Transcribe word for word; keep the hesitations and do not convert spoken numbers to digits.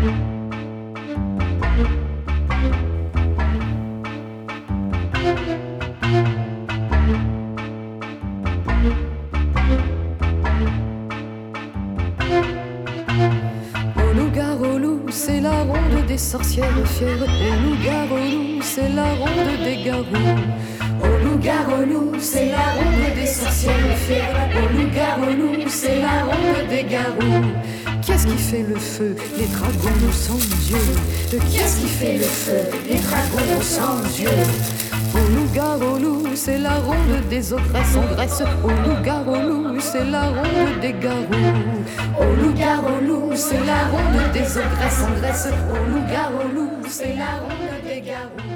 Au loup-garou, c'est la ronde des sorcières fières. Au loup-garou, c'est la ronde des garous. Au loup-garou, c'est la ronde des sorcières fières. Au loup-garou, c'est la ronde des garous. Qu'est-ce qui fait le feu? Les dragons sans Dieu. Qu'est-ce qui fait le feu? Les dragons sans Dieu. Au loup-garou, c'est la ronde des ogresses en Grèce. Au loup-garou, c'est la ronde des garous. Au loup-garou, c'est la ronde des ogresses en Grèce. Au loup-garou, c'est la ronde des garous.